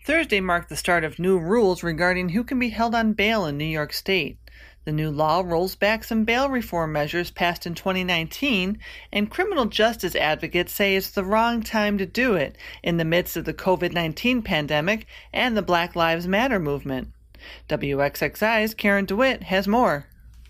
Thursday marked the start of new rules regarding who can be held on bail in New York State. The new law rolls back some bail reform measures passed in 2019, and criminal justice advocates say it's the wrong time to do it in the midst of the COVID-19 pandemic and the Black Lives Matter movement. WXXI's Karen DeWitt has more.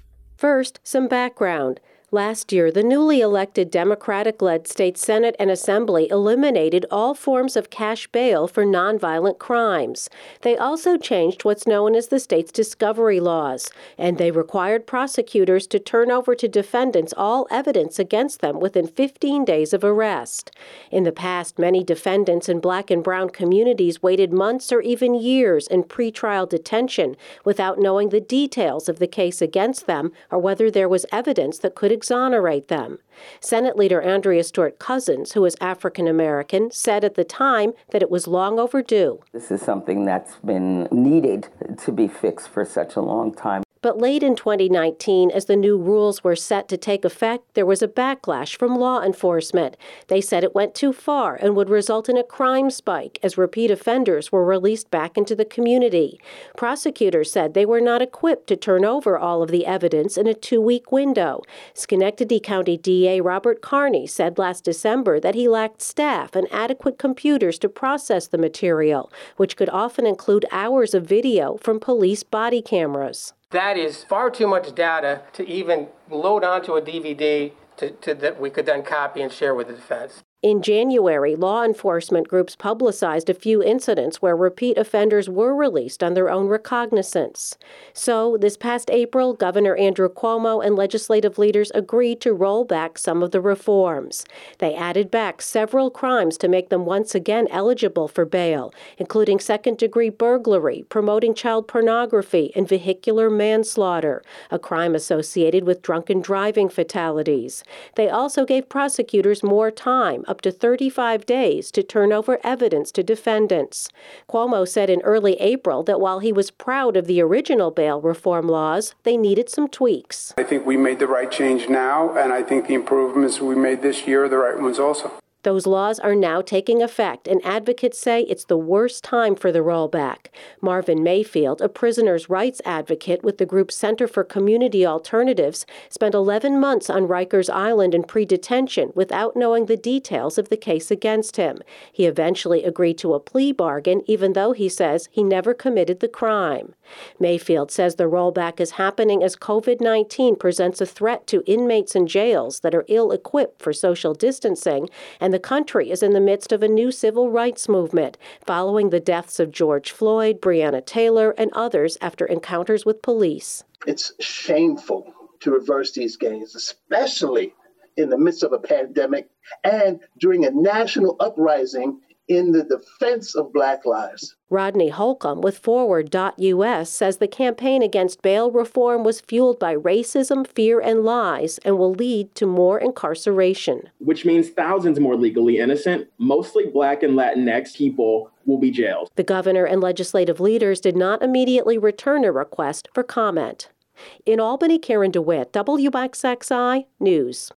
First, some background. Last year, the newly elected Democratic-led state Senate and Assembly eliminated all forms of cash bail for nonviolent crimes. They also changed what's known as the state's discovery laws, and they required prosecutors to turn over to defendants all evidence against them within 15 days of arrest. In the past, many defendants in Black and brown communities waited months or even years in pretrial detention without knowing the details of the case against them or whether there was evidence that could exonerate them. Senate Leader Andrea Stewart Cousins, who is African American, said at the time that it was long overdue. This is something that's been needed to be fixed for such a long time. But late in 2019, as the new rules were set to take effect, there was a backlash from law enforcement. They said it went too far and would result in a crime spike as repeat offenders were released back into the community. Prosecutors said they were not equipped to turn over all of the evidence in a 2-week window. Schenectady County DA Robert Carney said last December that he lacked staff and adequate computers to process the material, which could often include hours of video from police body cameras. That is far too much data to even load onto a DVD that we could then copy and share with the defense. In January, law enforcement groups publicized a few incidents where repeat offenders were released on their own recognizance. So, this past April, Governor Andrew Cuomo and legislative leaders agreed to roll back some of the reforms. They added back several crimes to make them once again eligible for bail, including second-degree burglary, promoting child pornography, and vehicular manslaughter, a crime associated with drunken driving fatalities. They also gave prosecutors more time, up to 35 days, to turn over evidence to defendants. Cuomo said in early April that while he was proud of the original bail reform laws, they needed some tweaks. I think we made the right change now, and I think the improvements we made this year are the right ones also. Those laws are now taking effect, and advocates say it's the worst time for the rollback. Marvin Mayfield, a prisoners' rights advocate with the group Center for Community Alternatives, spent 11 months on Rikers Island in pre-detention without knowing the details of the case against him. He eventually agreed to a plea bargain, even though he says he never committed the crime. Mayfield says the rollback is happening as COVID-19 presents a threat to inmates in jails that are ill-equipped for social distancing, and the country is in the midst of a new civil rights movement, following the deaths of George Floyd, Breonna Taylor, and others after encounters with police. It's shameful to reverse these gains, especially in the midst of a pandemic and during a national uprising in the defense of Black lives. Rodney Holcomb with Forward.us says the campaign against bail reform was fueled by racism, fear, and lies and will lead to more incarceration. Which means thousands more legally innocent, mostly Black and Latinx people will be jailed. The governor and legislative leaders did not immediately return a request for comment. In Albany, Karen DeWitt, WXXI News.